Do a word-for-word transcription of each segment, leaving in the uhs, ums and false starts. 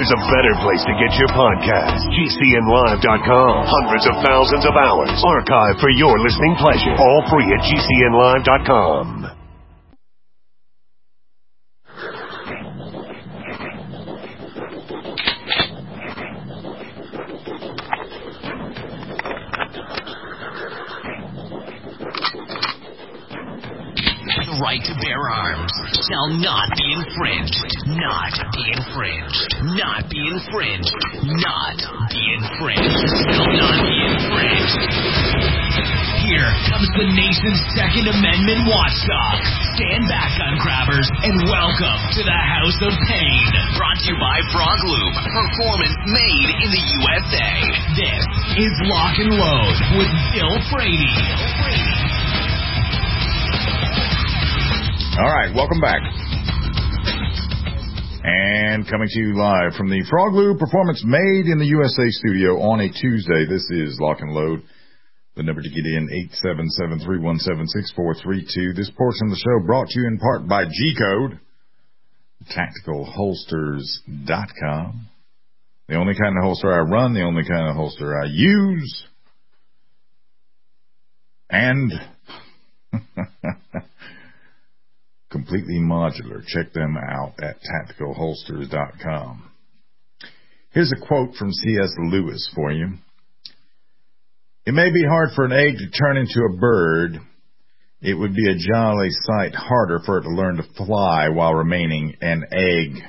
there's a better place to get your podcast. G C N live dot com. Hundreds of thousands of hours archived for your listening pleasure. All free at G C N live dot com. The right to bear arms shall not be infringed. Not be infringed. Not be infringed. Not be infringed. Shall not be infringed. Here comes the nation's Second Amendment watchdog. Stand back, gun grabbers, and welcome to the House of Pain. Brought to you by Frog Loop. Performance made in the U S A. This is Lock and Load with Bill Frady. Bill Frady. All right, welcome back. And coming to you live from the Frog Loop Performance Made in the U S A studio on a Tuesday. This is Lock and Load. The number to get in, eight seven seven, three one seven, six four three two. This portion of the show brought to you in part by G-Code, tactical holsters dot com. The only kind of holster I run, the only kind of holster I use. And completely modular. Check them out at tactical holsters dot com. Here's a quote from C S Lewis for you. It may be hard for an egg to turn into a bird. It would be a jolly sight harder for it to learn to fly while remaining an egg.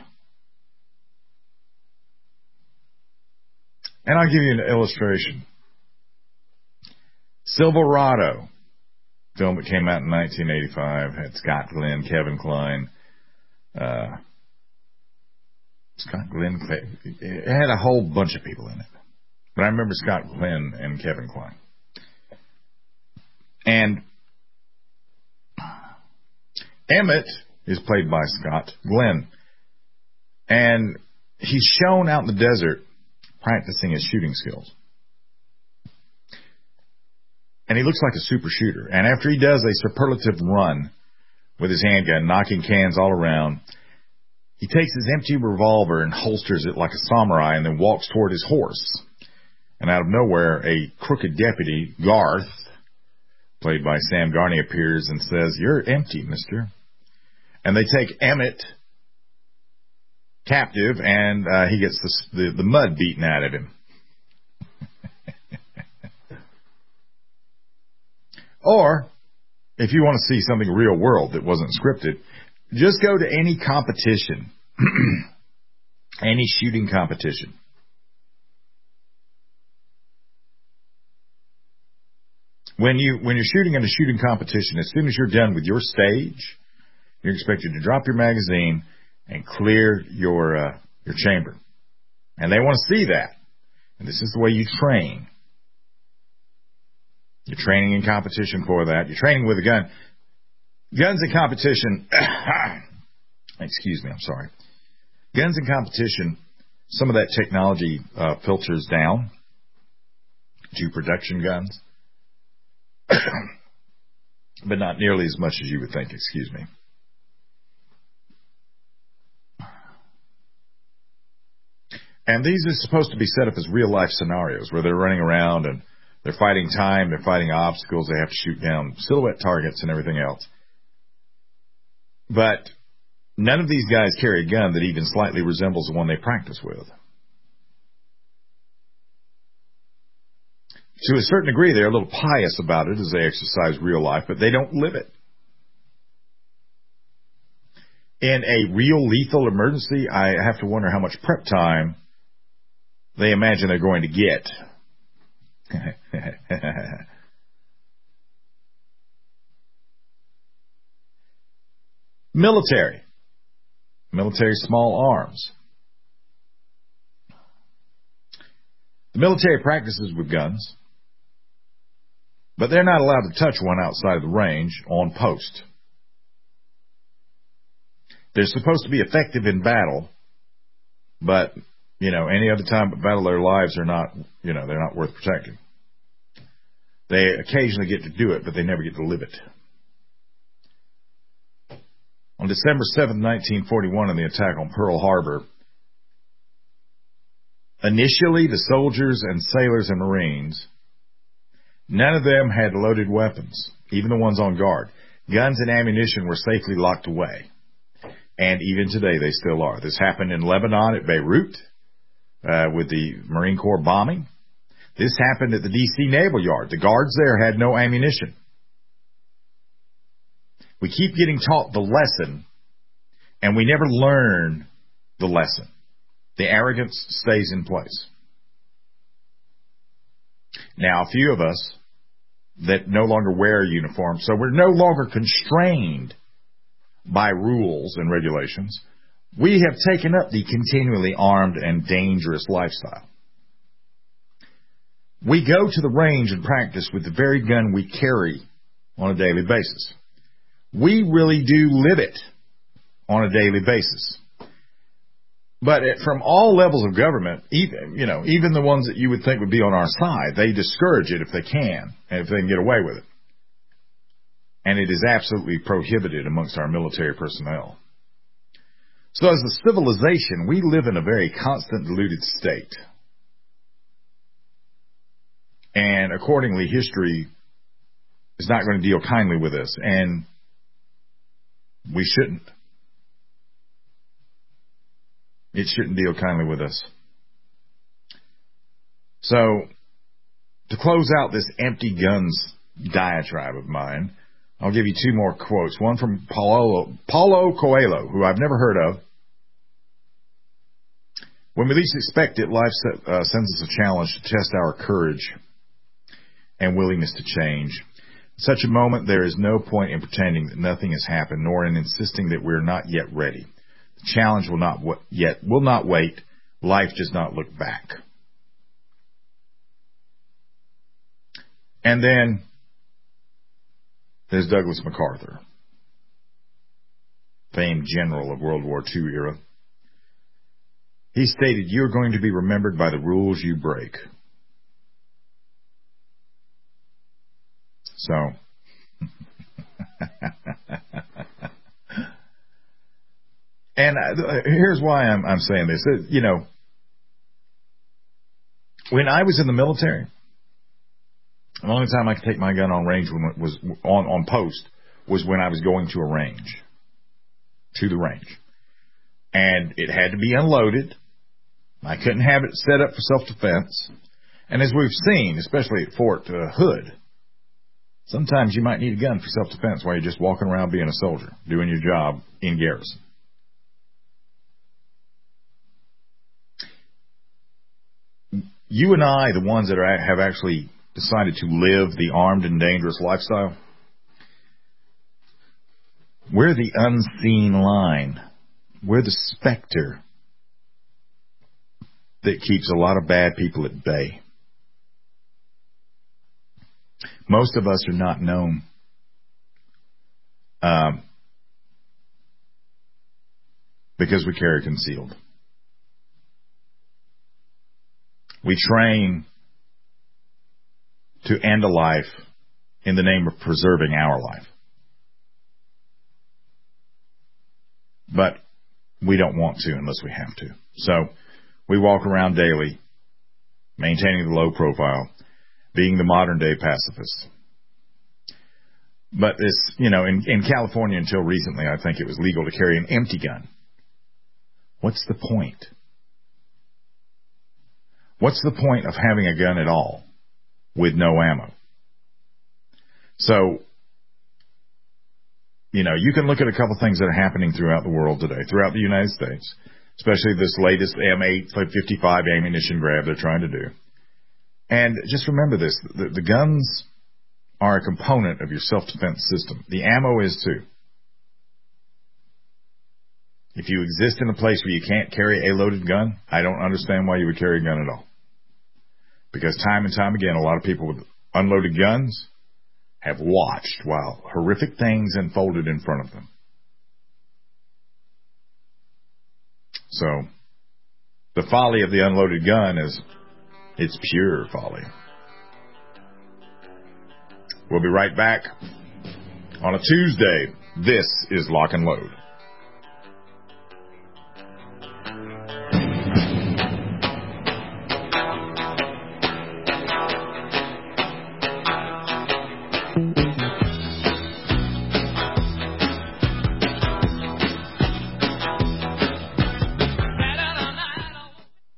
And I'll give you an illustration. Silverado. Film that came out in nineteen eighty-five, had Scott Glenn, Kevin Kline, uh, Scott Glenn, it had a whole bunch of people in it. But I remember Scott Glenn and Kevin Kline. And Emmett is played by Scott Glenn. And he's shown out in the desert practicing his shooting skills. And he looks like a super shooter. And after he does a superlative run with his handgun, knocking cans all around, he takes his empty revolver and holsters it like a samurai and then walks toward his horse. And out of nowhere, a crooked deputy, Garth, played by Sam Garney, appears and says, "You're empty, mister." And they take Emmett captive, and uh, he gets the, the, the mud beaten out of him. Or, if you want to see something real world that wasn't scripted, just go to any competition, any shooting competition. When you when you're shooting in a shooting competition, as soon as you're done with your stage, you're expected to drop your magazine and clear your uh, your chamber, and they want to see that. And this is the way you train. You're training in competition for that. You're training with a gun. Guns in competition, excuse me, I'm sorry. Guns in competition, some of that technology uh, filters down to production guns, but not nearly as much as you would think, excuse me. And these are supposed to be set up as real-life scenarios where they're running around and they're fighting time, they're fighting obstacles, they have to shoot down silhouette targets and everything else. But none of these guys carry a gun that even slightly resembles the one they practice with. To a certain degree, they're a little pious about it as they exercise real life, but they don't live it. In a real lethal emergency, I have to wonder how much prep time they imagine they're going to get. Military. Military small arms. The military practices with guns, but they're not allowed to touch one outside of the range on post. They're supposed to be effective in battle, but, you know, any other time but battle, their lives are not, you know, they're not worth protecting. They occasionally get to do it, but they never get to live it. On December seventh, nineteen forty-one, in the attack on Pearl Harbor, Initially, the soldiers and sailors and Marines, none of them had loaded weapons, even the ones on guard. Guns and ammunition were safely locked away. And even today, they still are. This happened in Lebanon at Beirut uh, with the Marine Corps bombing. This happened at the D C Naval Yard. The guards there had no ammunition. We keep getting taught the lesson, and we never learn the lesson. The arrogance stays in place. Now, a few of us that no longer wear a uniform, so we're no longer constrained by rules and regulations, we have taken up the continually armed and dangerous lifestyle. We go to the range and practice with the very gun we carry on a daily basis. We really do live it on a daily basis. But it, from all levels of government, even, you know, even the ones that you would think would be on our side, they discourage it if they can, and if they can get away with it. And it is absolutely prohibited amongst our military personnel. So as a civilization, we live in a very constant diluted state. And accordingly, history is not going to deal kindly with us, and we shouldn't. It shouldn't deal kindly with us. So, to close out this empty guns diatribe of mine, I'll give you two more quotes. One from Paulo, Paulo Coelho, who I've never heard of. When we least expect it, life set, uh, sends us a challenge to test our courage and willingness to change. In such a moment, there is no point in pretending that nothing has happened, nor in insisting that we're not yet ready. The challenge will not w- yet will not wait. Life does not look back. And then there's Douglas MacArthur, famed general of World War Two era. He stated, "You're going to be remembered by the rules you break." So, and here's why I'm, I'm saying this. You know, when I was in the military, the only time I could take my gun on range when it was on, on post was when I was going to a range, to the range. And it had to be unloaded. I couldn't have it set up for self-defense. And as we've seen, especially at Fort uh, Hood, sometimes you might need a gun for self-defense while you're just walking around being a soldier, doing your job in garrison. You and I, the ones that are, have actually decided to live the armed and dangerous lifestyle, we're the unseen line. We're the specter that keeps a lot of bad people at bay. Most of us are not known. Um, because we carry concealed. We train to end a life in the name of preserving our life. But we don't want to unless we have to. So we walk around daily, maintaining the low profile, being the modern day pacifist. But this, you know, in, in California until recently, I think it was legal to carry an empty gun. What's the point? What's the point of having a gun at all with no ammo? So, you know, you can look at a couple things that are happening throughout the world today, throughout the United States, especially this latest M eight fifty-five ammunition grab they're trying to do. And just remember this, the, the guns are a component of your self-defense system. The ammo is too. If you exist in a place where you can't carry a loaded gun, I don't understand why you would carry a gun at all. Because time and time again, a lot of people with unloaded guns have watched while horrific things unfolded in front of them. So, the folly of the unloaded gun is, it's pure folly. We'll be right back on a Tuesday. This is Lock and Load.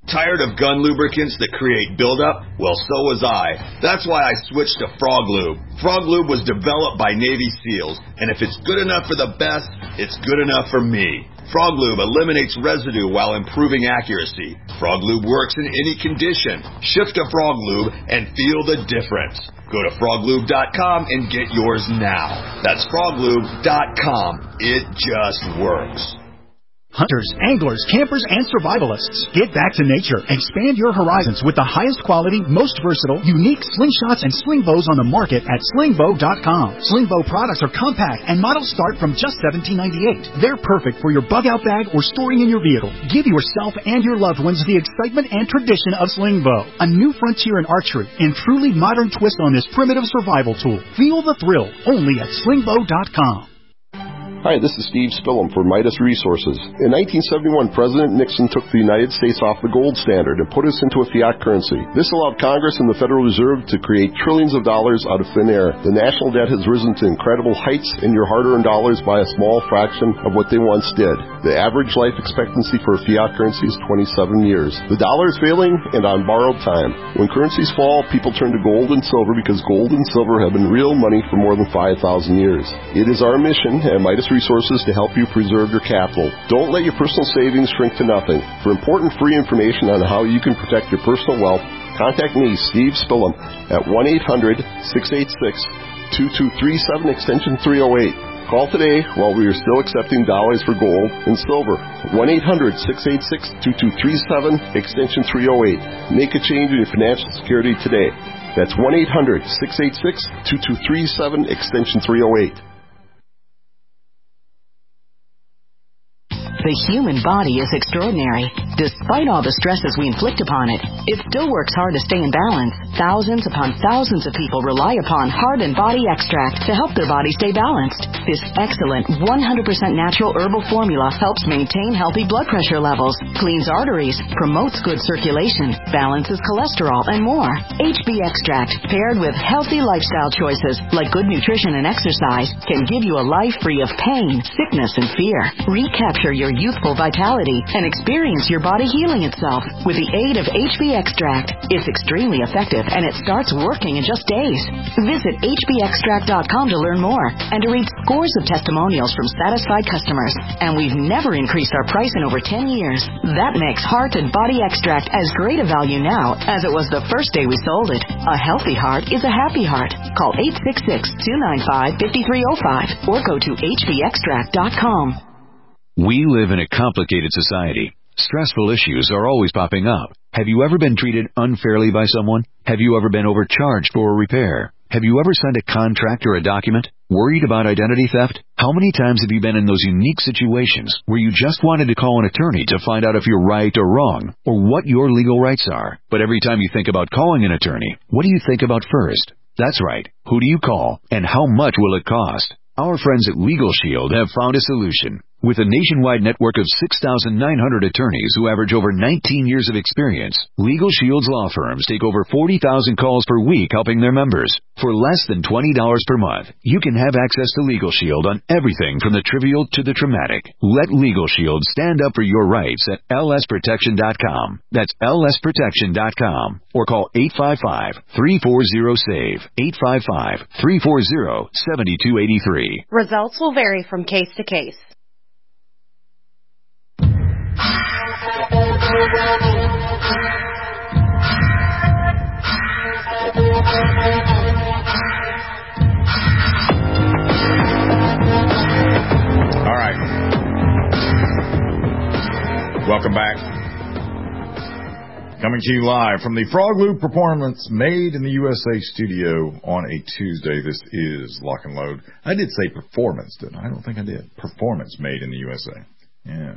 Tired of gun lubricants that create buildup? Well, so was I. That's why I switched to Frog Lube. Frog Lube was developed by Navy SEALs, and if it's good enough for the best, it's good enough for me. Frog Lube eliminates residue while improving accuracy. Frog Lube works in any condition. Shift to Frog Lube and feel the difference. Go to frog lube dot com and get yours now. That's frog lube dot com. It just works. Hunters, anglers, campers, and survivalists. Get back to nature. Expand your horizons with the highest quality, most versatile, unique slingshots and sling bows on the market at sling bow dot com. Sling bow products are compact and models start from just seventeen ninety-eight. They're perfect for your bug out bag or storing in your vehicle. Give yourself and your loved ones the excitement and tradition of sling bow. A new frontier in archery and truly modern twist on this primitive survival tool. Feel the thrill only at sling bow dot com. Hi, this is Steve Spillum for Midas Resources. In nineteen seventy-one, President Nixon took the United States off the gold standard and put us into a fiat currency. This allowed Congress and the Federal Reserve to create trillions of dollars out of thin air. The national debt has risen to incredible heights, and your hard-earned dollars by a small fraction of what they once did. The average life expectancy for a fiat currency is twenty-seven years. The dollar is failing and on borrowed time. When currencies fall, people turn to gold and silver because gold and silver have been real money for more than five thousand years. It is our mission at Midas Resources to help you preserve your capital. Don't let your personal savings shrink to nothing. For important free information on how you can protect your personal wealth, contact me, Steve Spillum, at one eight hundred, six eight six, two two three seven, extension three oh eight. Call today while we are still accepting dollars for gold and silver. one eight hundred, six eight six, two two three seven, extension three oh eight. Make a change in your financial security today. That's one eight hundred, six eight six, two two three seven, extension three oh eight. The human body is extraordinary. Despite all the stresses we inflict upon it, it still works hard to stay in balance. Thousands upon thousands of people rely upon Heart and Body Extract to help their body stay balanced. This excellent one hundred percent natural herbal formula helps maintain healthy blood pressure levels, cleans arteries, promotes good circulation, balances cholesterol, and more. H B Extract, paired with healthy lifestyle choices like good nutrition and exercise, can give you a life free of pain, sickness, and fear. Recapture your youthful vitality and experience your body healing itself with the aid of H B Extract. It's extremely effective and it starts working in just days. Visit H B extract dot com to learn more and to read scores of testimonials from satisfied customers. And we've never increased our price in over ten years. That makes Heart and Body Extract as great a value now as it was the first day we sold it. A healthy heart is a happy heart. Call eight six six, two nine five, five three zero five or go to H B extract dot com. We live in a complicated society. Stressful issues are always popping up. Have you ever been treated unfairly by someone? Have you ever been overcharged for a repair? Have you ever signed a contract or a document? Worried about identity theft? How many times have you been in those unique situations where you just wanted to call an attorney to find out if you're right or wrong, or what your legal rights are? But every time you think about calling an attorney, what do you think about first? That's right. Who do you call, and how much will it cost? Our friends at Legal Shield have found a solution. With a nationwide network of six thousand nine hundred attorneys who average over nineteen years of experience, Legal Shield's law firms take over forty thousand calls per week helping their members. For less than twenty dollars per month, you can have access to Legal Shield on everything from the trivial to the traumatic. Let Legal Shield stand up for your rights at L S protection dot com. That's L S protection dot com. Or call eight five five, three four zero, SAVE, eight five five, three four zero, seven two eight three. Results will vary from case to case. All right. Welcome back. Coming to you live from the Frog Lube Performance Made in the U S A studio on a Tuesday. This is Lock and Load. I did say performance, didn't I? I don't think I did. Performance Made in the U S A. Yeah.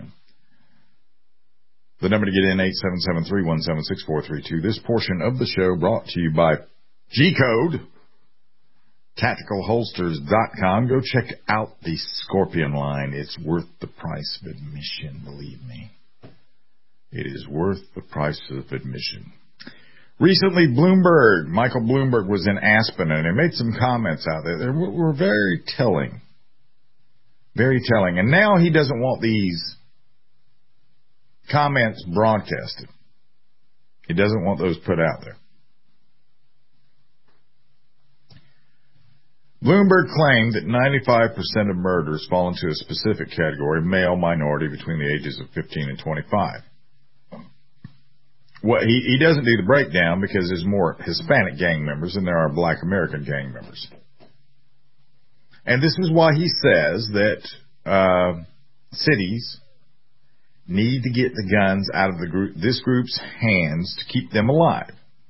The number to get in, eight seven seven, three one seven, six four three two. This portion of the show brought to you by G-Code, tactical holsters dot com. Go check out the Scorpion line. It's worth the price of admission, believe me. It is worth the price of admission. Recently, Bloomberg, Michael Bloomberg was in Aspen, and he made some comments out there that were very telling. Very telling. And now he doesn't want these comments broadcasted. He doesn't want those put out there. Bloomberg claimed that ninety-five percent of murders fall into a specific category, male minority between the ages of fifteen and twenty-five. Well, he, he doesn't do the breakdown because there's more Hispanic gang members than there are Black American gang members. And this is why he says that uh, cities need to get the guns out of the group, this group's hands to keep them alive.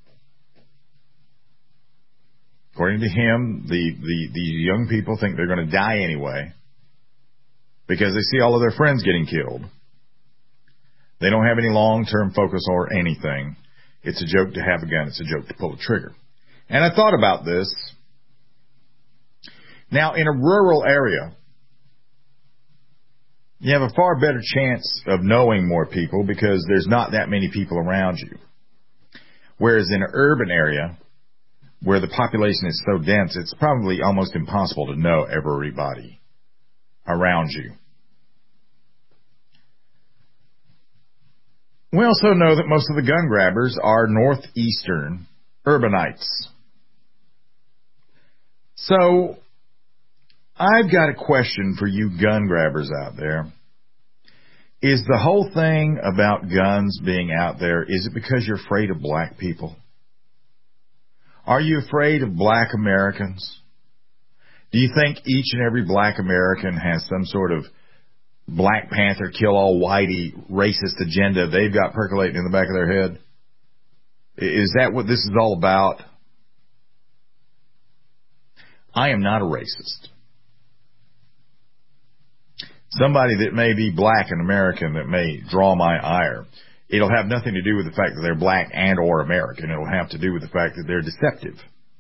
According to him, the, the, the young people think they're going to die anyway because they see all of their friends getting killed. They don't have any long-term focus or anything. It's a joke to have a gun. It's a joke to pull a trigger. And I thought about this. Now, in a rural area, you have a far better chance of knowing more people because there's not that many people around you. Whereas in an urban area, where the population is so dense, it's probably almost impossible to know everybody around you. We also know that most of the gun grabbers are northeastern urbanites. So, I've got a question for you gun grabbers out there. Is the whole thing about guns being out there, is it because you're afraid of black people? Are you afraid of Black Americans? Do you think each and every Black American has some sort of Black Panther, kill all whitey, racist agenda they've got percolating in the back of their head? Is that what this is all about? I am not a racist. Somebody that may be Black and American that may draw my ire. It'll have nothing to do with the fact that they're Black and or American. It'll have to do with the fact that they're deceptive.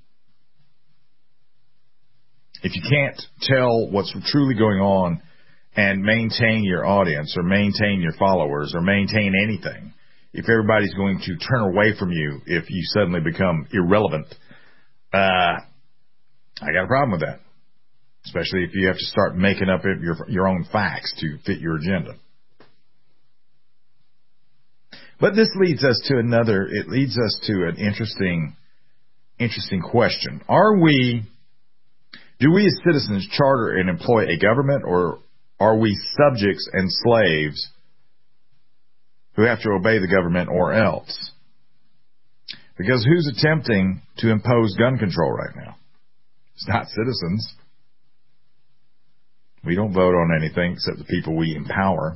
If you can't tell what's truly going on and maintain your audience or maintain your followers or maintain anything, if everybody's going to turn away from you if you suddenly become irrelevant, uh, I got a problem with that. Especially if you have to start making up your, your own facts to fit your agenda. But this leads us to another, it leads us to an interesting, interesting question. Are we, do we as citizens charter and employ a government, or are we subjects and slaves who have to obey the government or else? Because who's attempting to impose gun control right now? It's not citizens. We don't vote on anything except the people we empower.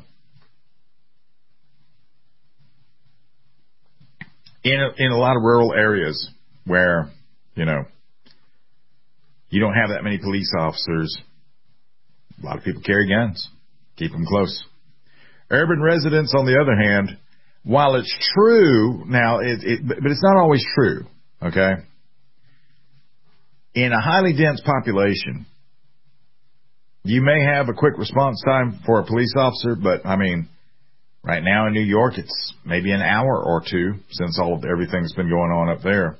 In a, in a lot of rural areas where, you know, you don't have that many police officers, a lot of people carry guns. Keep them close. Urban residents, on the other hand, while it's true, now, it, it, but it's not always true, okay? In a highly dense population, you may have a quick response time for a police officer, but, I mean, right now in New York, it's maybe an hour or two since all of everything's been going on up there.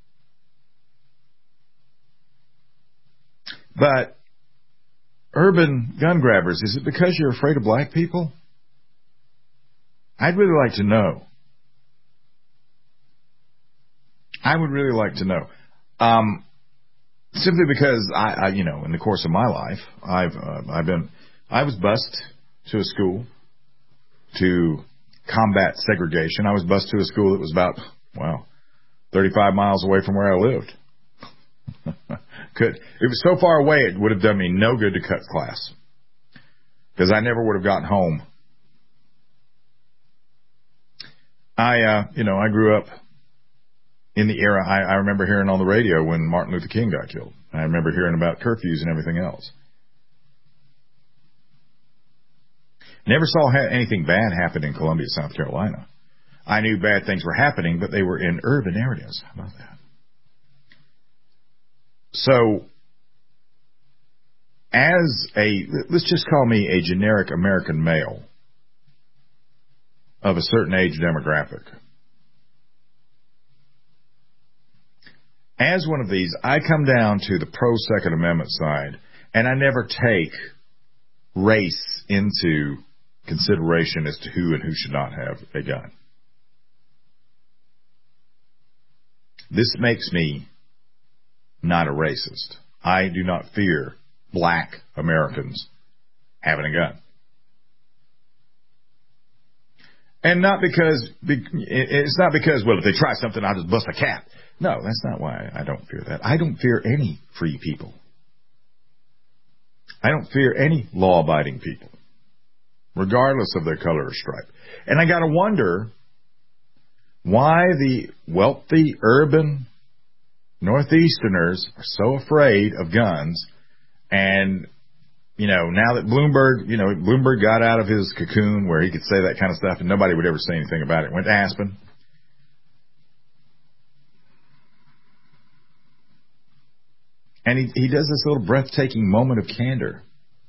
But urban gun grabbers, is it because you're afraid of black people? I'd really like to know. I would really like to know. Um, simply because I, I, you know, in the course of my life, I've, uh, I've been, I was bused to a school to combat segregation. I was bused to a school that was about, well, thirty-five miles away from where I lived. Could, it was so far away, it would have done me no good to cut class, because I never would have gotten home. I, uh, you know, I grew up in the era, I, I remember hearing on the radio when Martin Luther King got killed. I remember hearing about curfews and everything else. Never saw ha- anything bad happen in Columbia, South Carolina. I knew bad things were happening, but they were in urban areas. How about that? So, as a, let's just call me a generic American male of a certain age demographic. As one of these, I come down to the pro-Second Amendment side, and I never take race into consideration as to who and who should not have a gun. This makes me not a racist. I do not fear black Americans having a gun. And not because, it's not because, well, if they try something, I'll just bust a cap. No, that's not why I don't fear that. I don't fear any free people. I don't fear any law-abiding people, regardless of their color or stripe. And I got to wonder why the wealthy urban Northeasterners are so afraid of guns. And, you know, now that Bloomberg, you know, Bloomberg got out of his cocoon where he could say that kind of stuff and nobody would ever say anything about it. Went to Aspen. And he, he does this little breathtaking moment of candor.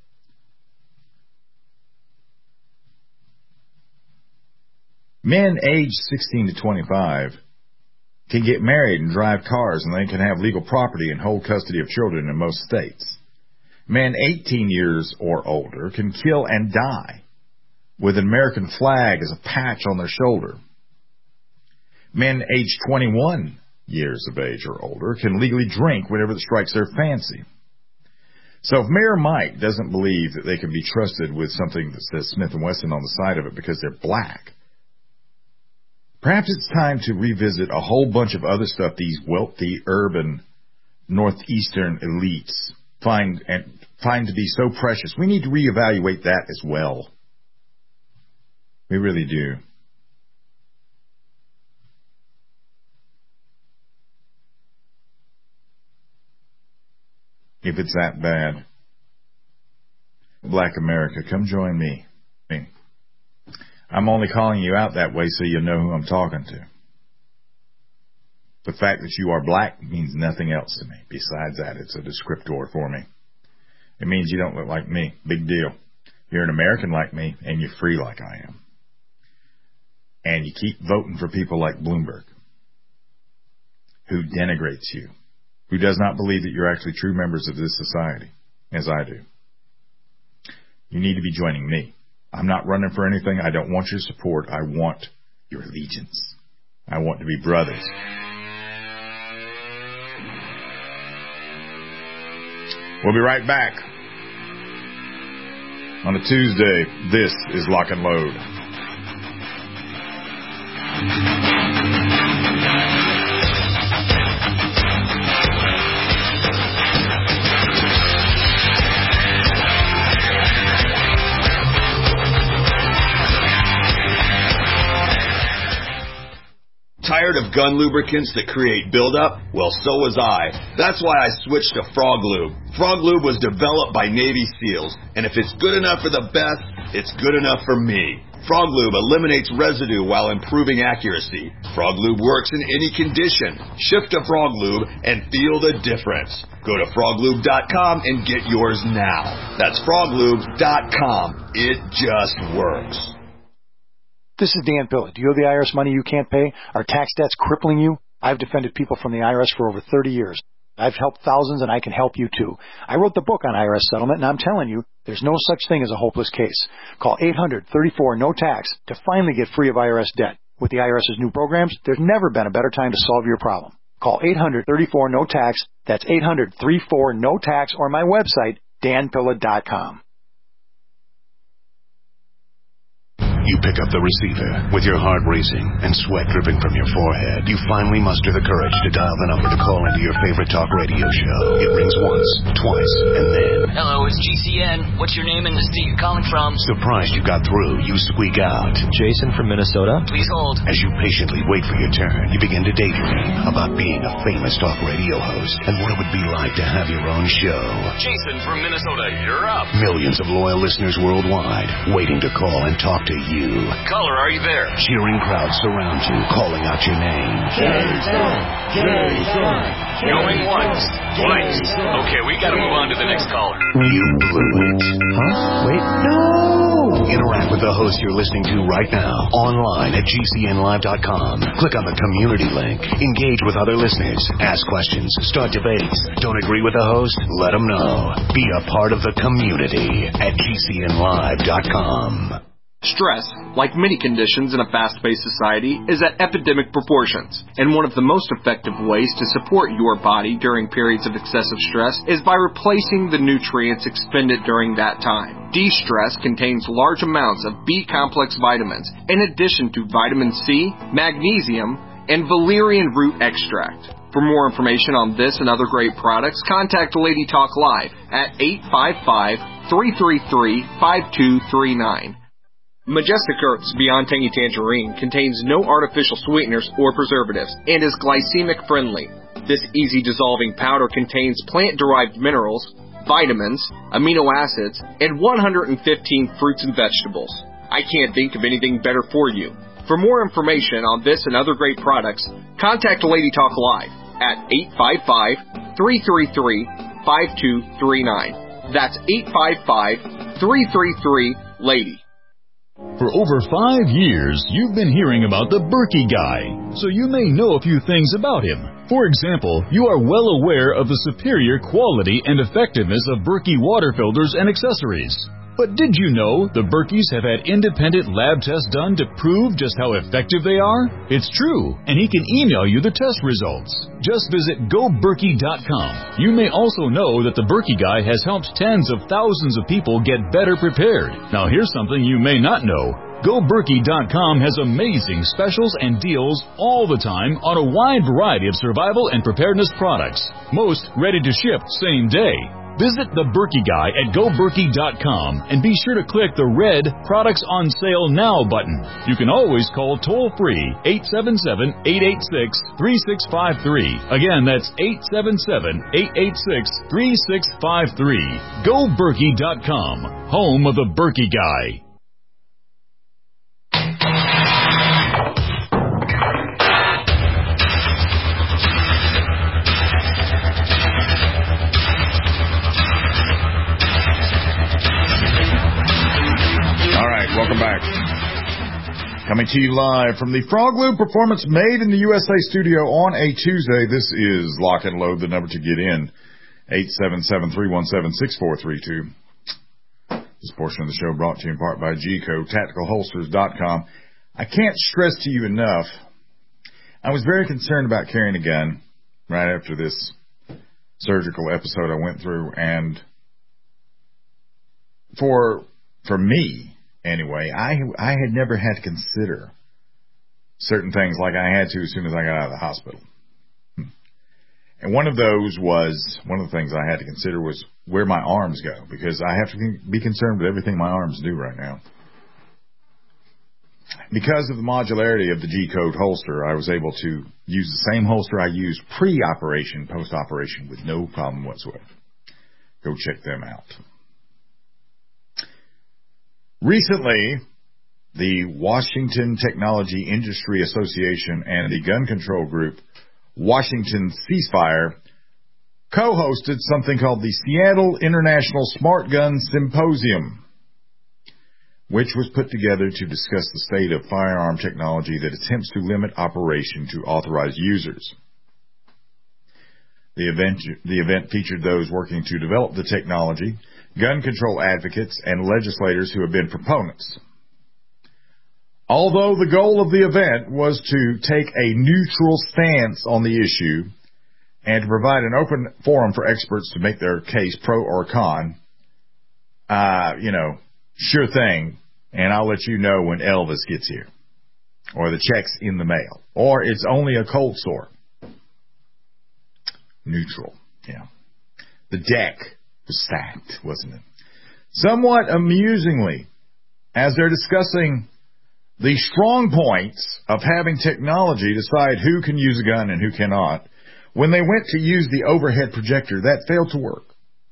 Men aged sixteen to twenty-five can get married and drive cars, and they can have legal property and hold custody of children in most states. Men eighteen years or older can kill and die with an American flag as a patch on their shoulder. Men aged twenty-one years of age or older can legally drink whenever it strikes their fancy. So if Mayor Mike doesn't believe that they can be trusted with something that says Smith and Wesson on the side of it because they're black, perhaps it's time to revisit a whole bunch of other stuff these wealthy urban Northeastern elites find and find to be so precious. We need to reevaluate that as well. We really do. If it's that bad, Black America, come join me. I'm only calling you out that way so you know who I'm talking to. The fact that you are black means nothing else to me. Besides that, it's a descriptor for me. It means you don't look like me. Big deal. You're an American like me, and you're free like I am. And you keep voting for people like Bloomberg, who denigrates you, who does not believe that you're actually true members of this society, as I do. You need to be joining me. I'm not running for anything. I don't want your support. I want your allegiance. I want to be brothers. We'll be right back. On a Tuesday, this is Lock and Load. Tired of gun lubricants that create buildup? Well, so was I. That's why I switched to Frog Lube. Frog Lube was developed by Navy SEALs, and if it's good enough for the best, it's good enough for me. Frog Lube eliminates residue while improving accuracy. Frog Lube works in any condition. Shift to Frog Lube and feel the difference. Go to frog lube dot com and get yours now. That's frog lube dot com. It just works. This is Dan Pilla. Do you owe the I R S money you can't pay? Are tax debts crippling you? I've defended people from the I R S for over thirty years. I've helped thousands, and I can help you, too. I wrote the book on I R S settlement, and I'm telling you, there's no such thing as a hopeless case. Call eight hundred, thirty-four, no tax to finally get free of I R S debt. With the IRS's new programs, there's never been a better time to solve your problem. Call eight hundred, thirty-four, no tax. That's eight hundred, thirty-four, no tax, or my website, dan pilla dot com. You pick up the receiver. With your heart racing and sweat dripping from your forehead, you finally muster the courage to dial the number to call into your favorite talk radio show. It rings once, twice, and then... Hello, it's G C N. What's your name and the state you're calling from? Surprised you got through, you squeak out. Jason from Minnesota. Please hold. As you patiently wait for your turn, you begin to daydream about being a famous talk radio host and what it would be like to have your own show. Jason from Minnesota, you're up. Millions of loyal listeners worldwide waiting to call and talk to you. Caller, are you there? Cheering crowds surround you, calling out your name. Jason! Jason! Going once, twice. Okay, we gotta move on to the next caller. You blew it. Huh? Wait, no! Interact with the host you're listening to right now, online at G C N live dot com. Click on the community link. Engage with other listeners. Ask questions. Start debates. Don't agree with the host? Let them know. Be a part of the community at G C N live dot com. Stress, like many conditions in a fast-paced society, is at epidemic proportions, and one of the most effective ways to support your body during periods of excessive stress is by replacing the nutrients expended during that time. De-stress contains large amounts of B-complex vitamins, in addition to vitamin C, magnesium, and valerian root extract. For more information on this and other great products, contact Lady Talk Live at eight five five, three three three, five two three nine. Majestic Earth's Beyond Tangy Tangerine contains no artificial sweeteners or preservatives and is glycemic friendly. This easy dissolving powder contains plant-derived minerals, vitamins, amino acids, and one hundred fifteen fruits and vegetables. I can't think of anything better for you. For more information on this and other great products, contact Lady Talk Live at eight five five, three three three, five two three nine. That's eight five five, three three three, Lady. For over five years, you've been hearing about the Berkey Guy, so you may know a few things about him. For example, you are well aware of the superior quality and effectiveness of Berkey water filters and accessories. But did you know the Berkeys have had independent lab tests done to prove just how effective they are? It's true, and he can email you the test results. Just visit go berkey dot com. You may also know that the Berkey Guy has helped tens of thousands of people get better prepared. Now here's something you may not know. go berkey dot com has amazing specials and deals all the time on a wide variety of survival and preparedness products. Most ready to ship same day. Visit the Berkey Guy at go berkey dot com and be sure to click the red Products on Sale Now button. You can always call toll-free eight seven seven, eight eight six, three six five three. Again, that's eight seven seven, eight eight six, three six five three. go berkey dot com, home of the Berkey Guy. Welcome back. Coming to you live from the Frog Loop Performance Made in the U S A studio on a Tuesday. This is Lock and Load, the number to get in, eight seven seven, three one seven, six four three two. This portion of the show brought to you in part by G C O, tactical holsters dot com. I can't stress to you enough, I was very concerned about carrying a gun right after this surgical episode I went through, and for for me, anyway, I I had never had to consider certain things like I had to as soon as I got out of the hospital. And one of those was, one of the things I had to consider was where my arms go, because I have to be concerned with everything my arms do right now. Because of the modularity of the G-Code holster, I was able to use the same holster I used pre-operation, post-operation with no problem whatsoever. Go check them out. Recently, the Washington Technology Industry Association and the gun control group, Washington Ceasefire, co-hosted something called the Seattle International Smart Gun Symposium, which was put together to discuss the state of firearm technology that attempts to limit operation to authorized users. The event, the event featured those working to develop the technology, gun control advocates, and legislators who have been proponents. Although the goal of the event was to take a neutral stance on the issue and to provide an open forum for experts to make their case pro or con, uh, you know, sure thing, and I'll let you know when Elvis gets here, or the check's in the mail, or it's only a cold sore. Neutral, yeah. The deck was stacked, wasn't it? Somewhat amusingly, as they're discussing the strong points of having technology decide who can use a gun and who cannot, when they went to use the overhead projector, that failed to work.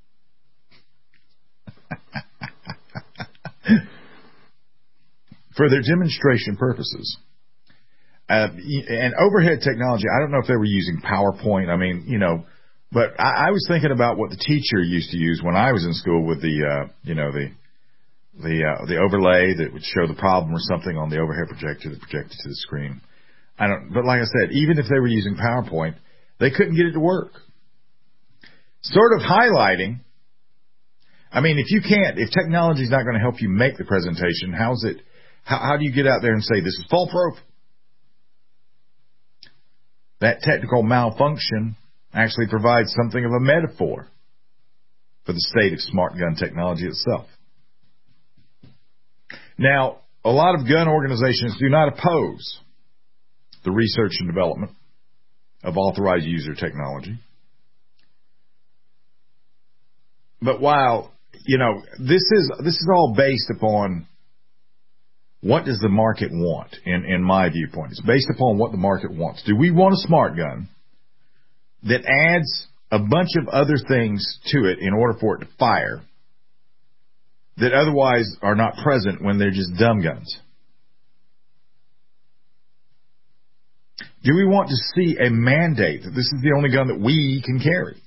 For their demonstration purposes. Uh, and overhead technology, I don't know if they were using PowerPoint. I mean, you know, but I, I was thinking about what the teacher used to use when I was in school with the, uh, you know, the the uh, the overlay that would show the problem or something on the overhead projector that projected to the screen. I don't, but like I said, even if they were using PowerPoint, they couldn't get it to work. Sort of highlighting. I mean, if you can't, if technology is not going to help you make the presentation, how's it? How, how do you get out there and say this is foolproof? That technical malfunction actually provides something of a metaphor for the state of smart gun technology itself. Now, a lot of gun organizations do not oppose the research and development of authorized user technology. But while, you know, this is this is all based upon what does the market want, in, in my viewpoint. It's based upon what the market wants. Do we want a smart gun that adds a bunch of other things to it in order for it to fire that otherwise are not present when they're just dumb guns? Do we want to see a mandate that this is the only gun that we can carry?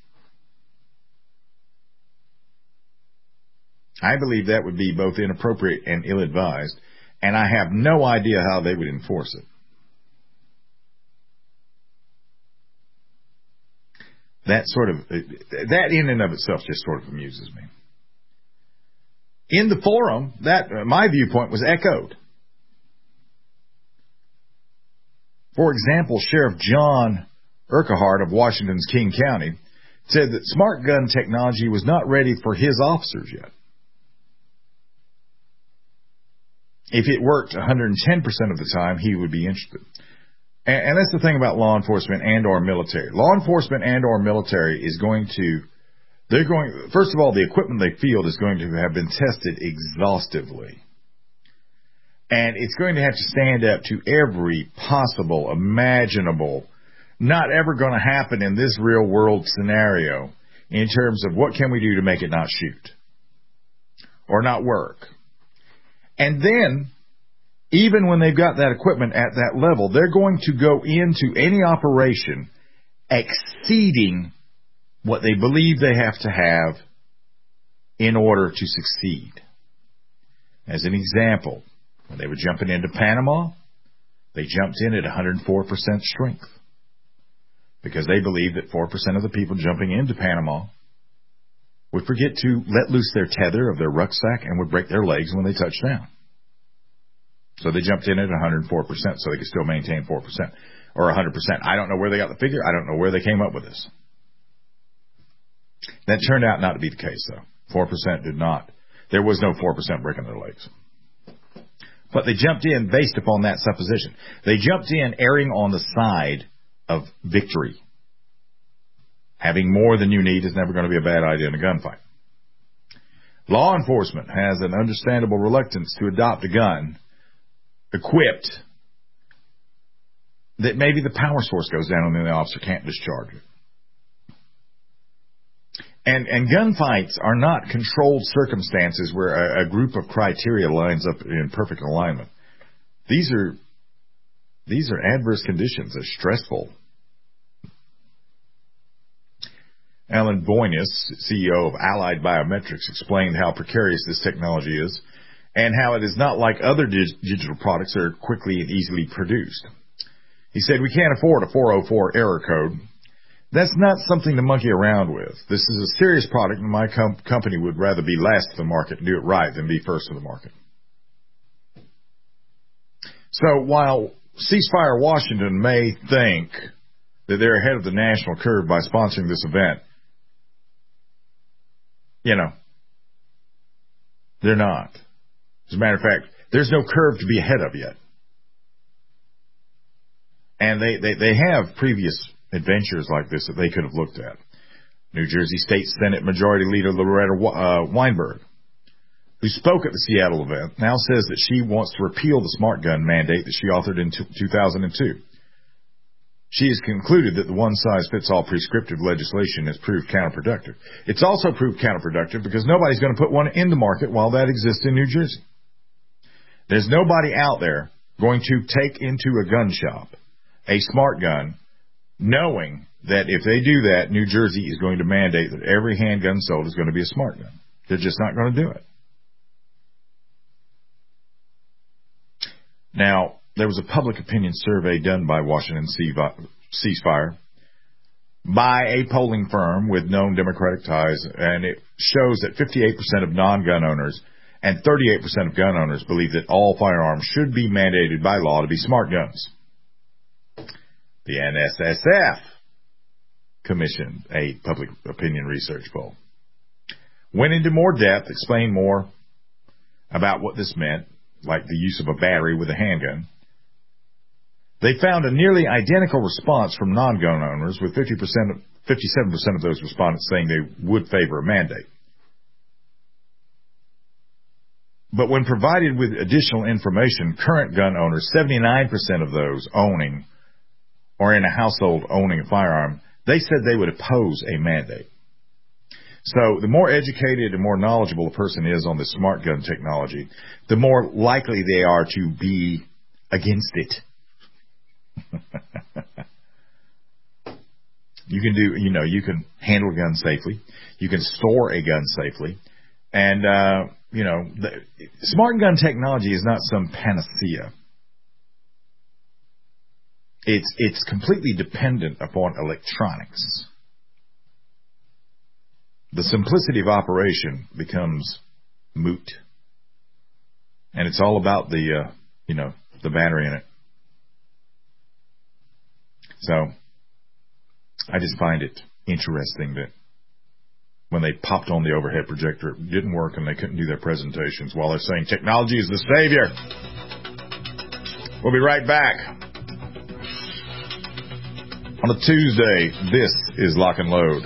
I believe that would be both inappropriate and ill-advised, and I have no idea how they would enforce it. That sort of, that in and of itself just sort of amuses me. In the forum, that my viewpoint was echoed. For example, Sheriff John Urquhart of Washington's King County said that smart gun technology was not ready for his officers yet. If it worked one hundred ten percent of the time, he would be interested. And, and that's the thing about law enforcement and or military. Law enforcement and or military is going to, they're going, first of all, the equipment they field is going to have been tested exhaustively. And it's going to have to stand up to every possible, imaginable, not ever going to happen in this real world scenario in terms of what can we do to make it not shoot or not work. And then, even when they've got that equipment at that level, they're going to go into any operation exceeding what they believe they have to have in order to succeed. As an example, when they were jumping into Panama, they jumped in at one hundred four percent strength because they believed that four percent of the people jumping into Panama would forget to let loose their tether of their rucksack and would break their legs when they touched down. So they jumped in at one hundred four percent so they could still maintain four percent or one hundred percent. I don't know where they got the figure. I don't know where they came up with this. That turned out not to be the case, though. four percent did not. There was no four percent breaking their legs. But they jumped in based upon that supposition. They jumped in erring on the side of victory. Having more than you need is never going to be a bad idea in a gunfight. Law enforcement has an understandable reluctance to adopt a gun equipped that maybe the power source goes down and then the officer can't discharge it. And, and gunfights are not controlled circumstances where a, a group of criteria lines up in perfect alignment. These are, these are adverse conditions. They're stressful. Alan Boynes, C E O of Allied Biometrics, explained how precarious this technology is and how it is not like other dig- digital products that are quickly and easily produced. He said, we can't afford a four oh four error code. That's not something to monkey around with. This is a serious product, and my com- company would rather be last to the market and do it right than be first to the market. So while Ceasefire Washington may think that they're ahead of the national curve by sponsoring this event, you know, they're not. As a matter of fact, there's no curve to be ahead of yet. And they, they, they have previous adventures like this that they could have looked at. New Jersey State Senate Majority Leader Loretta uh, Weinberg, who spoke at the Seattle event, now says that she wants to repeal the smart gun mandate that she authored in two thousand two. She has concluded that the one-size-fits-all prescriptive legislation has proved counterproductive. It's also proved counterproductive because nobody's going to put one in the market while that exists in New Jersey. There's nobody out there going to take into a gun shop a smart gun knowing that if they do that, New Jersey is going to mandate that every handgun sold is going to be a smart gun. They're just not going to do it. Now, there was a public opinion survey done by Washington Ceasefire by a polling firm with known Democratic ties, and it shows that fifty-eight percent of non-gun owners and thirty-eight percent of gun owners believe that all firearms should be mandated by law to be smart guns. The N S S F commissioned a public opinion research poll. Went into more depth, explained more about what this meant, like the use of a battery with a handgun. They found a nearly identical response from non-gun owners, with fifty percent, fifty-seven percent of those respondents saying they would favor a mandate. But when provided with additional information, current gun owners, seventy-nine percent of those owning or in a household owning a firearm, they said they would oppose a mandate. So the more educated and more knowledgeable a person is on the smart gun technology, the more likely they are to be against it. You can do, you know, you can handle a gun safely. You can store a gun safely. And, uh, you know, the, smart gun technology is not some panacea. It's, it's completely dependent upon electronics. The simplicity of operation becomes moot. And it's all about the, uh, you know, the battery in it. So, I just find it interesting that when they popped on the overhead projector, it didn't work and they couldn't do their presentations while they're saying technology is the savior. We'll be right back. On a Tuesday, this is Lock and Load.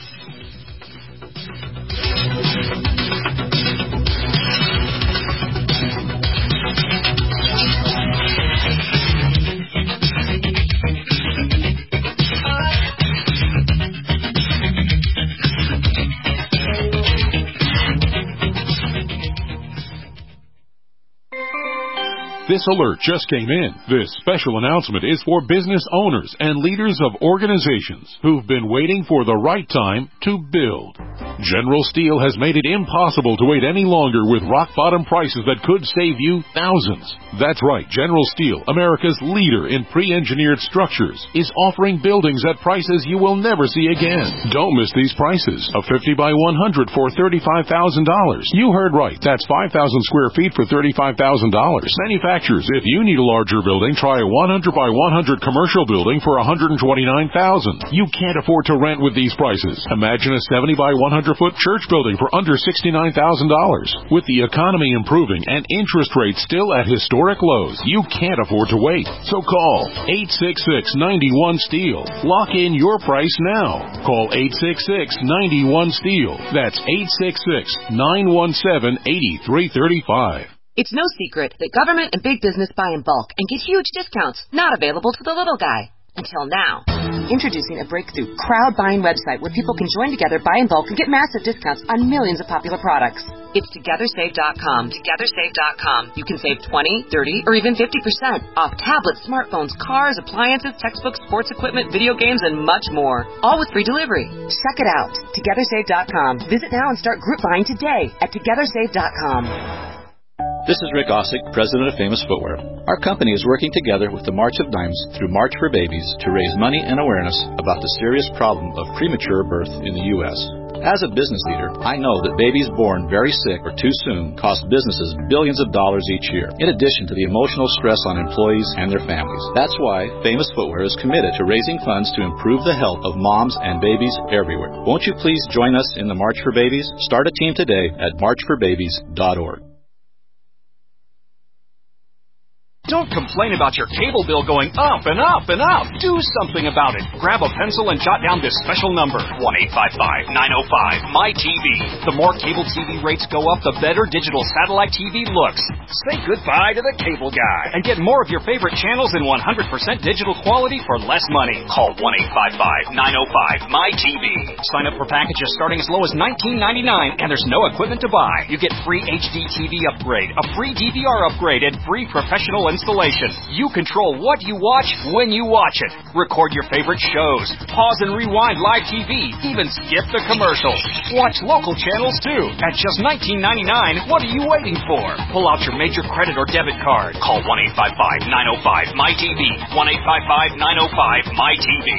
This alert just came in. This special announcement is for business owners and leaders of organizations who've been waiting for the right time to build. General Steel has made it impossible to wait any longer with rock-bottom prices that could save you thousands. That's right, General Steel, America's leader in pre-engineered structures, is offering buildings at prices you will never see again. Don't miss these prices. A fifty by one hundred for thirty-five thousand dollars. You heard right. That's five thousand square feet for thirty-five thousand dollars. Manufacturers, if you need a larger building, try a one hundred by one hundred commercial building for one hundred twenty-nine thousand dollars. You can't afford to rent with these prices. Imagine a seventy by one hundred foot church building for under sixty-nine thousand dollars. With the economy improving and interest rates still at historic lows, you can't afford to wait. So call eight six six, nine one, STEEL. Lock in your price now. Call eight six six, nine one, STEEL. That's eight six six, nine one seven, eight three three five. It's no secret that government and big business buy in bulk and get huge discounts not available to the little guy. Until now. Introducing a breakthrough crowd buying website where people can join together, buy in bulk, and get massive discounts on millions of popular products. It's Together Save dot com. Together Save dot com. You can save twenty, thirty, or even fifty percent off tablets, smartphones, cars, appliances, textbooks, sports equipment, video games, and much more. All with free delivery. Check it out. Together Save dot com. Visit now and start group buying today at Together Save dot com. This is Rick Ossick, president of Famous Footwear. Our company is working together with the March of Dimes through March for Babies to raise money and awareness about the serious problem of premature birth in the U S As a business leader, I know that babies born very sick or too soon cost businesses billions of dollars each year, in addition to the emotional stress on employees and their families. That's why Famous Footwear is committed to raising funds to improve the health of moms and babies everywhere. Won't you please join us in the March for Babies? Start a team today at march for babies dot org. Don't complain about your cable bill going up and up and up. Do something about it. Grab a pencil and jot down this special number, one eight five five, nine oh five, M Y T V. The more cable T V rates go up, the better digital satellite T V looks. Say goodbye to the cable guy and get more of your favorite channels in one hundred percent digital quality for less money. Call one eight five five, nine oh five, M Y T V. Sign up for packages starting as low as nineteen ninety-nine, and there's no equipment to buy. You get free H D T V upgrade, a free D V R upgrade, and free professional installation. You control what you watch when you watch it. Record your favorite shows. Pause and rewind live T V. Even skip the commercials. Watch local channels too. At just nineteen ninety-nine, what are you waiting for? Pull out your major credit or debit card. Call one eight five five, nine oh five, M Y T V. one eight five five, nine oh five, M Y T V.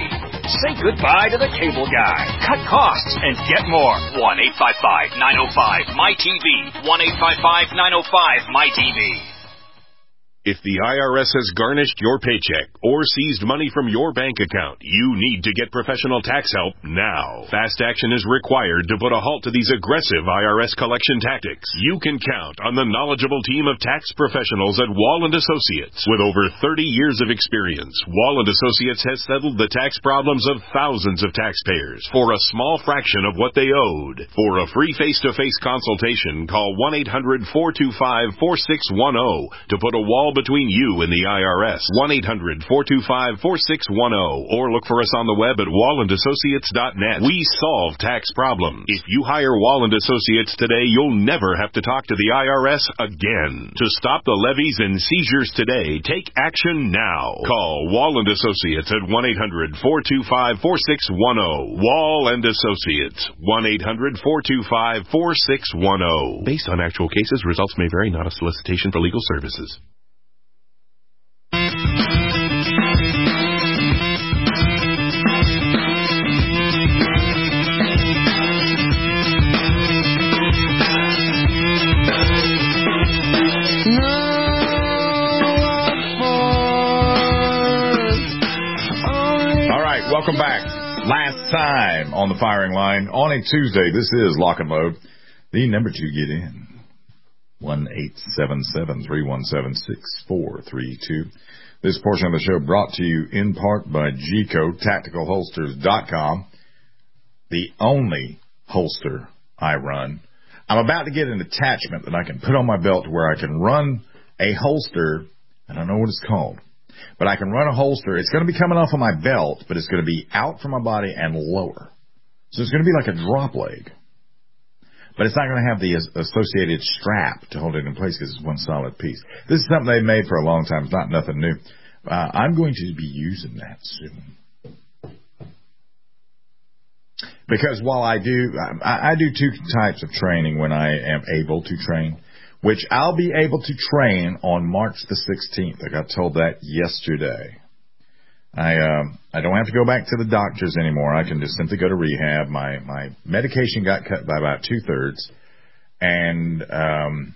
Say goodbye to the cable guy. Cut costs and get more. one eight five five, nine oh five, M Y T V. one eight five five, nine oh five, M Y T V. If the I R S has garnished your paycheck or seized money from your bank account, you need to get professional tax help now. Fast action is required to put a halt to these aggressive I R S collection tactics. You can count on the knowledgeable team of tax professionals at Wall and Associates. With over thirty years of experience, Wall and Associates has settled the tax problems of thousands of taxpayers for a small fraction of what they owed. For a free face-to-face consultation, call one eight hundred, four two five, four six one zero to put a wall between you and the I R S. one eight hundred, four two five, four six one zero or look for us on the web at wall and associates dot net. We solve tax problems. If you hire Wall and Associates today, you'll never have to talk to the I R S again. To stop the levies and seizures today, take action now. Call Wall and Associates at one eight hundred, four two five, four six one zero. Wall and Associates, one eight hundred, four two five, four six one zero. Based on actual cases, results may vary, not a solicitation for legal services. Welcome back. Last time on the firing line on a Tuesday. This is Lock and Load. The number to get in, one eight seven seven, three one seven, six four three two. This portion of the show brought to you in part by G Code, tactical holsters dot com, the only holster I run. I'm about to get an attachment that I can put on my belt where I can run a holster. I don't know what it's called, but I can run a holster. It's going to be coming off of my belt, but it's going to be out from my body and lower. So it's going to be like a drop leg. But it's not going to have the associated strap to hold it in place because it's one solid piece. This is something they've made for a long time. It's not nothing new. Uh, I'm going to be using that soon. Because while I do, I, I do two types of training when I am able to train, which I'll be able to train on March the sixteenth. I got told that yesterday. I um, I don't have to go back to the doctors anymore. I can just simply go to rehab. My my medication got cut by about two thirds, and um,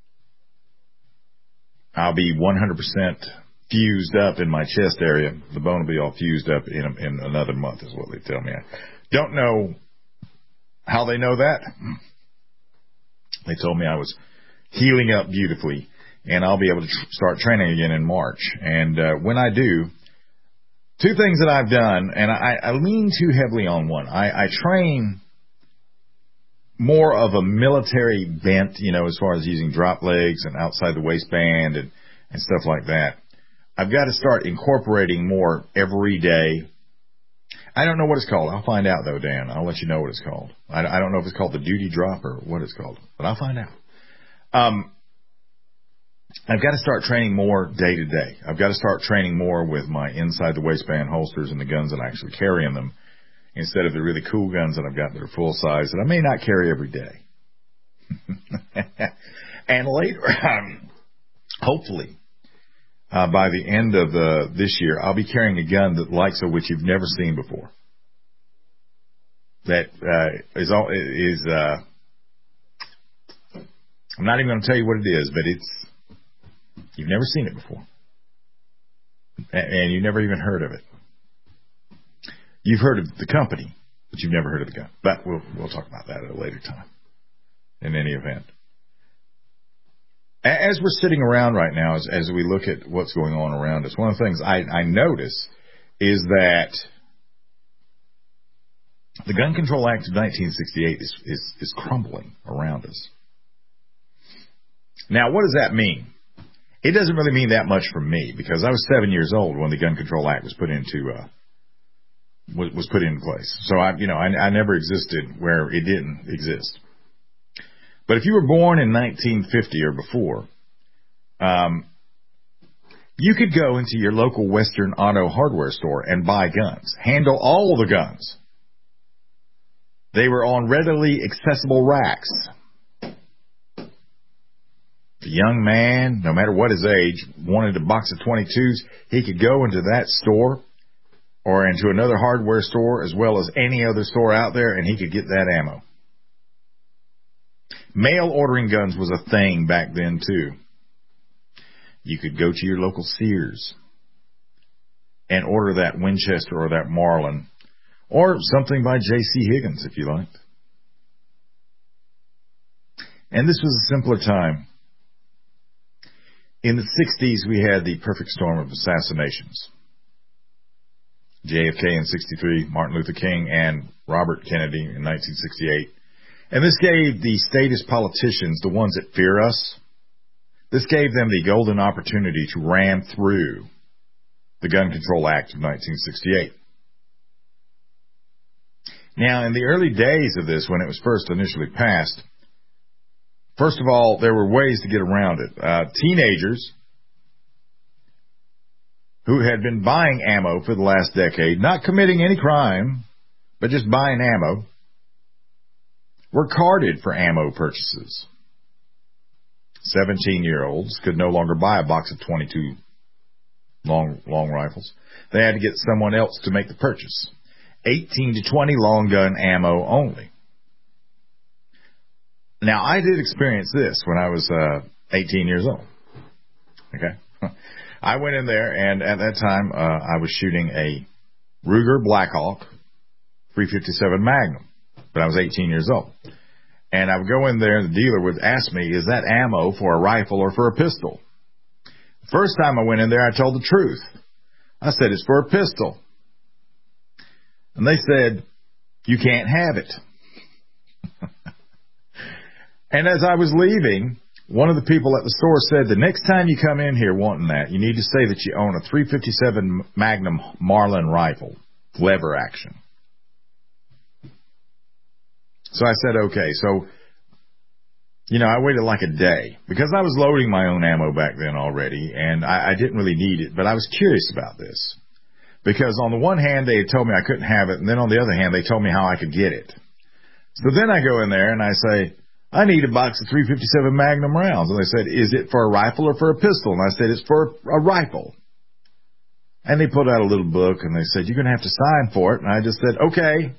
I'll be one hundred percent fused up in my chest area. The bone will be all fused up in in another month, is what they tell me. I don't know how they know that. They told me I was healing up beautifully, and I'll be able to tr- start training again in March. And uh, when I do, two things that I've done, and I, I lean too heavily on one. I, I train more of a military bent, you know, as far as using drop legs and outside the waistband and, and stuff like that. I've got to start incorporating more every day. I don't know what it's called. I'll find out, though, Dan. I'll let you know what it's called. I, I don't know if it's called the duty drop or what it's called, but I'll find out. Um, I've got to start training more day to day. I've got to start training more with my inside the waistband holsters and the guns that I actually carry in them, instead of the really cool guns that I've got that are full size that I may not carry every day. And later, um, hopefully, uh, by the end of uh, this year, I'll be carrying a gun that likes of which you've never seen before. That uh, is all is. Uh, I'm not even going to tell you what it is, but it's. You've never seen it before. And you've never even heard of it. You've heard of the company, but you've never heard of the gun. But we'll we'll talk about that at a later time. In any event. As we're sitting around right now, as, as we look at what's going on around us, one of the things I, I notice is that the Gun Control Act of nineteen sixty-eight is, is, is crumbling around us. Now, what does that mean? It doesn't really mean that much for me, because I was seven years old when the Gun Control Act was put into uh, was, was put into place. So I, you know, I, I never existed where it didn't exist. But if you were born in nineteen fifty or before, um, you could go into your local Western Auto Hardware store and buy guns, handle all the guns. They were on readily accessible racks. If a young man, no matter what his age, wanted a box of twenty-twos, he could go into that store or into another hardware store as well as any other store out there, and he could get that ammo. Mail ordering guns was a thing back then, too. You could go to your local Sears and order that Winchester or that Marlin, or something by J C Higgins, if you liked. And this was a simpler time. In the sixties, we had the perfect storm of assassinations. J F K in sixty-three, Martin Luther King, and Robert Kennedy in nineteen sixty-eight. And this gave the statist politicians, the ones that fear us, this gave them the golden opportunity to ram through the Gun Control Act of nineteen sixty-eight. Now, in the early days of this, when it was first initially passed, first of all, there were ways to get around it. Uh, teenagers who had been buying ammo for the last decade, not committing any crime, but just buying ammo, were carded for ammo purchases. seventeen-year-olds could no longer buy a box of twenty-two long long rifles. They had to get someone else to make the purchase. eighteen to twenty long gun ammo only. Now, I did experience this when I was uh, eighteen years old. Okay? I went in there, and at that time, uh, I was shooting a Ruger Blackhawk three fifty-seven Magnum, but I was eighteen years old. And I would go in there, and the dealer would ask me, is that ammo for a rifle or for a pistol? The first time I went in there, I told the truth. I said, it's for a pistol. And they said, you can't have it. And as I was leaving, one of the people at the store said, the next time you come in here wanting that, you need to say that you own a three fifty-seven Magnum Marlin rifle, lever action. So I said, okay. So, you know, I waited like a day because I was loading my own ammo back then already, and I, I didn't really need it, but I was curious about this because on the one hand, they had told me I couldn't have it, and then on the other hand, they told me how I could get it. So then I go in there and I say, I need a box of three fifty-seven Magnum rounds. And they said, is it for a rifle or for a pistol? And I said, it's for a rifle. And they pulled out a little book and they said, you're going to have to sign for it. And I just said, okay.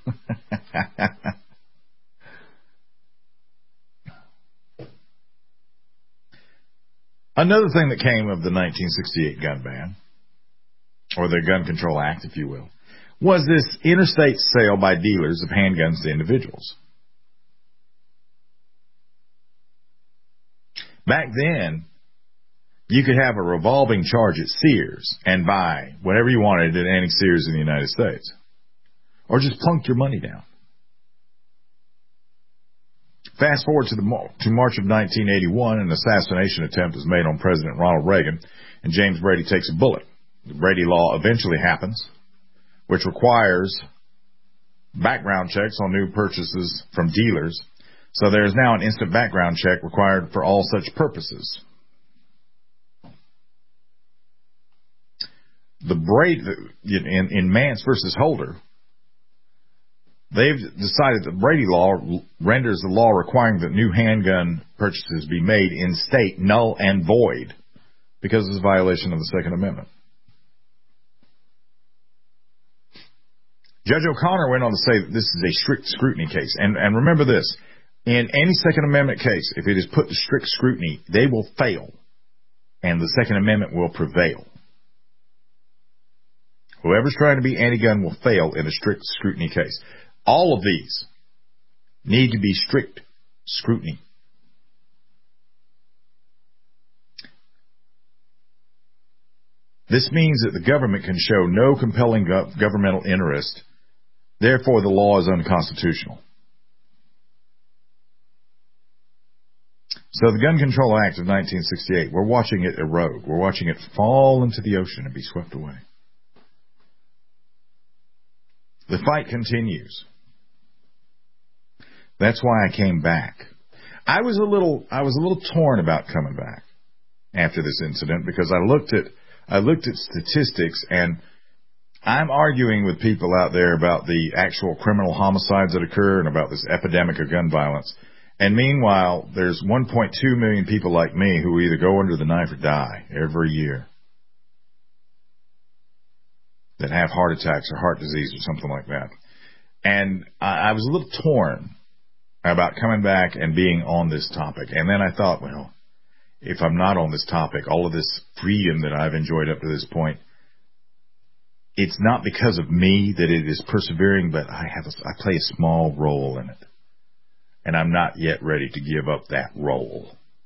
Another thing that came of the nineteen sixty-eight gun ban, or the Gun Control Act, if you will, was this interstate sale by dealers of handguns to individuals. Back then, you could have a revolving charge at Sears and buy whatever you wanted at any Sears in the United States. Or just plunk your money down. Fast forward to, the, to March of nineteen eighty-one, an assassination attempt is made on President Ronald Reagan, and James Brady takes a bullet. The Brady Law eventually happens, which requires background checks on new purchases from dealers. So there is now an instant background check required for all such purposes. The Brady, in, in Mance versus Holder, they've decided that Brady Law renders the law requiring that new handgun purchases be made in state null and void because it's a violation of the Second Amendment. Judge O'Connor went on to say that this is a strict scrutiny case. And, and remember this. In any Second Amendment case, if it is put to strict scrutiny, they will fail, and the Second Amendment will prevail. Whoever's trying to be anti-gun will fail in a strict scrutiny case. All of these need to be strict scrutiny. This means that the government can show no compelling gov- governmental interest. Therefore, the law is unconstitutional. So the Gun Control Act of nineteen sixty-eight, we're watching it erode. We're watching it fall into the ocean and be swept away. The fight continues. That's why I came back. I was a little, I was a little torn about coming back after this incident because I looked at, I looked at statistics, and I'm arguing with people out there about the actual criminal homicides that occur and about this epidemic of gun violence. And meanwhile, there's one point two million people like me who either go under the knife or die every year. that have heart attacks or heart disease or something like that. And I, I was a little torn about coming back and being on this topic. And then I thought, well, if I'm not on this topic, all of this freedom that I've enjoyed up to this point, it's not because of me that it is persevering, but I have a, I play a small role in it. And I'm not yet ready to give up that role.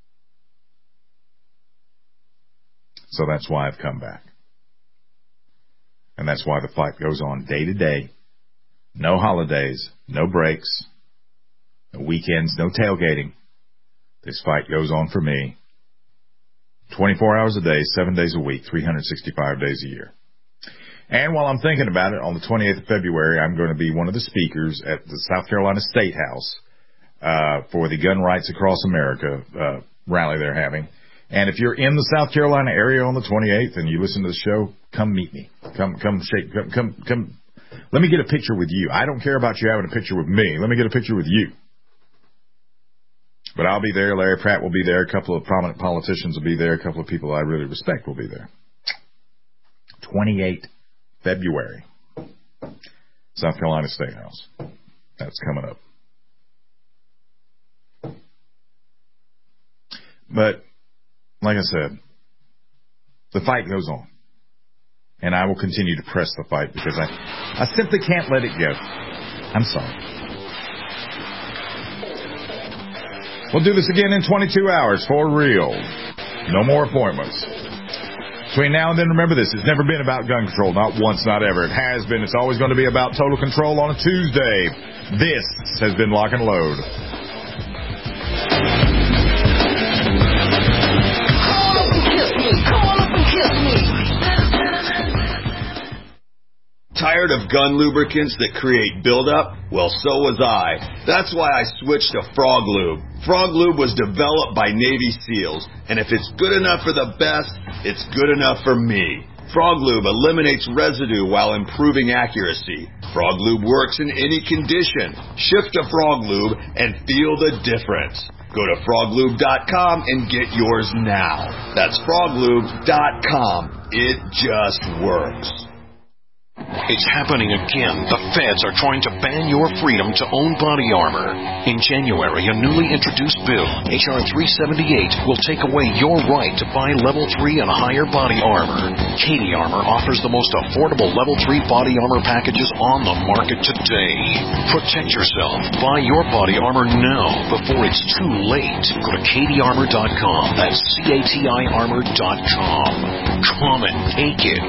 So that's why I've come back. And that's why the fight goes on day to day. No holidays, no breaks, no weekends, no tailgating. This fight goes on for me. twenty-four hours a day, seven days a week, three hundred sixty-five days a year. And while I'm thinking about it, on the twenty-eighth of February, I'm going to be one of the speakers at the South Carolina State House uh, for the Gun Rights Across America uh, rally they're having. And if you're in the South Carolina area on the twenty-eighth and you listen to the show, come meet me. Come, come, shake, come, come, come. Let me get a picture with you. I don't care about you having a picture with me. Let me get a picture with you. But I'll be there. Larry Pratt will be there. A couple of prominent politicians will be there. A couple of people I really respect will be there. twenty-eighth February. South Carolina State House. That's coming up. But, like I said, the fight goes on. And I will continue to press the fight because I, I simply can't let it go. I'm sorry. We'll do this again in twenty-two hours for real. No more appointments. Between now and then, remember this. It's never been about gun control. Not once, not ever. It has been. It's always going to be about total control on a Tuesday. This has been Lock and Load. Tired of gun lubricants that create buildup? Well, so was I. That's why I switched to Frog Lube. Frog Lube was developed by Navy SEALs, and if it's good enough for the best, it's good enough for me. Frog Lube eliminates residue while improving accuracy. Frog Lube works in any condition. Shift to Frog Lube and feel the difference. Go to frog lube dot com and get yours now. That's frog lube dot com. It just works. It's happening again. The feds are trying to ban your freedom to own body armor. In January, a newly introduced bill, H R three seventy-eight, will take away your right to buy level three and higher body armor. Katie Armor offers the most affordable level three body armor packages on the market today. Protect yourself. Buy your body armor now before it's too late. Go to katie armor dot com. That's C A T I armor dot com. Come and take it.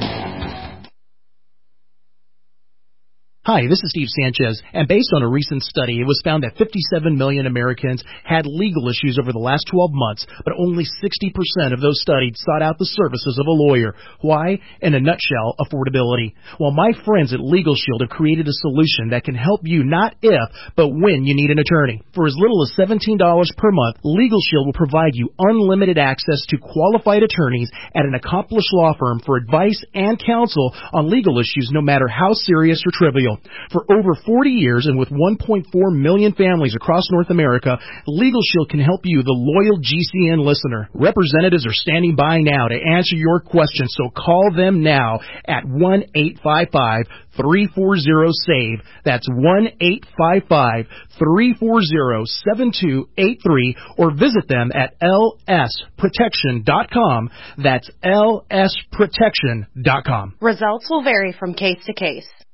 Hi, this is Steve Sanchez, and based on a recent study, it was found that fifty-seven million Americans had legal issues over the last twelve months, but only sixty percent of those studied sought out the services of a lawyer. Why? In a nutshell, affordability. Well, my friends at Legal Shield have created a solution that can help you not if, but when you need an attorney. For as little as seventeen dollars per month, Legal Shield will provide you unlimited access to qualified attorneys at an accomplished law firm for advice and counsel on legal issues no matter how serious or trivial. For over forty years and with one point four million families across North America, Legal Shield can help you, the loyal G C N listener. Representatives are standing by now to answer your questions, so call them now at one eight five five, three four zero, S A V E. That's one eight five five, three four zero, seven two eight three, or visit them at L S protection dot com. That's L S protection dot com. Results will vary from case to case.